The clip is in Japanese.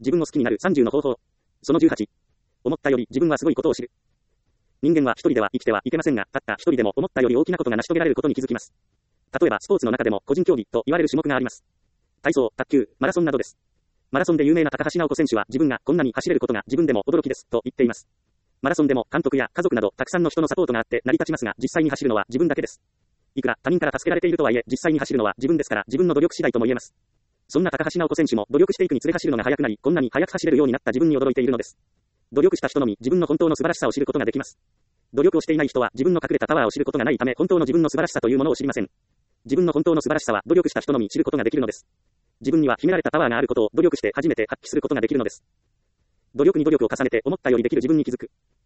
自分を好きになる30の方法。その18。思ったより自分はすごいことを知る。人間は一人では生きてはいけませんが、たった一人でも思ったより大きなことが成し遂げられることに気づきます。例えばスポーツの中でも個人競技と言われる種目があります。体操、卓球、マラソンなどです。マラソンで有名な高橋尚子選手は自分がこんなに走れることが自分でも驚きですと言っています。マラソンでも監督や家族などたくさんの人のサポートがあって成り立ちますが、実際に走るのは自分だけです。いくら他人から助けられているとはいえ、実際に走るのは自分ですから、自分の努力次第とも言えます。そんな高橋尚子選手も努力していくにつれ走るのが速くなり、こんなに速く走れるようになった自分に驚いているのです。努力した人のみ自分の本当の素晴らしさを知ることができます。努力をしていない人は自分の隠れたパワーを知ることがないため、本当の自分の素晴らしさというものを知りません。自分の本当の素晴らしさは努力した人のみ知ることができるのです。自分には秘められたパワーがあることを努力して初めて発揮することができるのです。努力に努力を重ねて思ったよりできる自分に気づく。